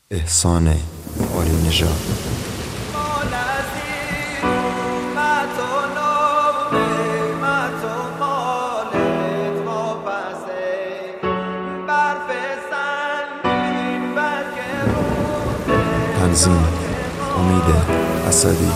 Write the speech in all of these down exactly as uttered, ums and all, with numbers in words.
احسان عالی نژاد. تنظیم امید اسدی.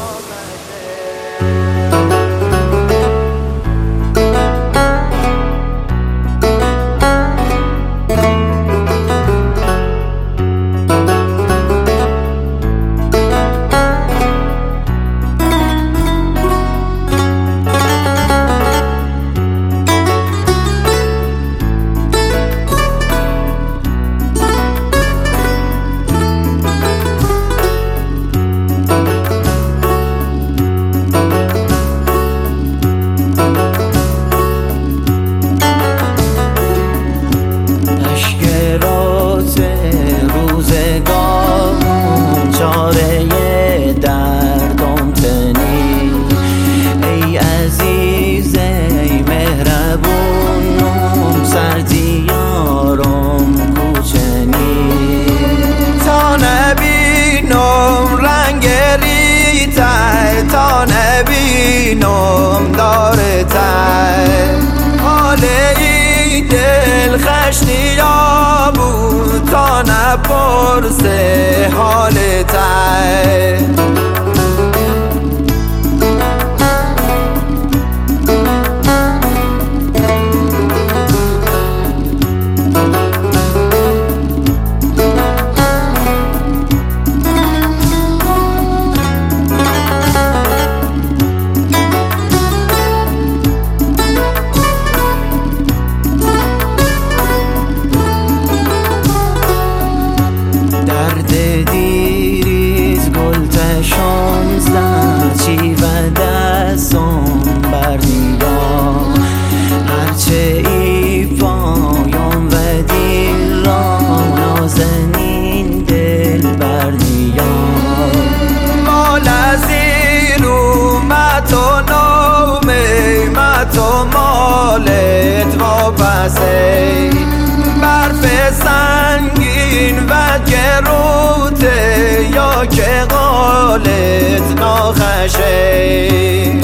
تا نبینم داره تای حال این دل خشنیا بود تا نپرسه حال تای دیریز گل شانزده چی و دستم بردیا هرچه ای پایم و دیر را نازنین دل بردیا مال از این اومد و نومه مت و مالت واپسه برف سنگین و گروته یا که قالت ناخشه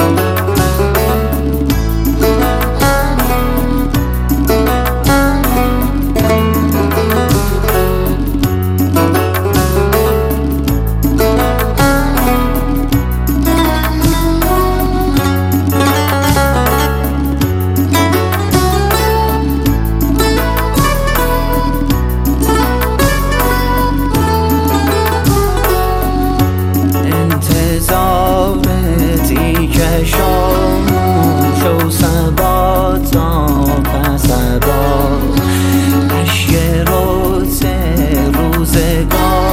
شامون شو سبا تا پس با اشک روز روزگار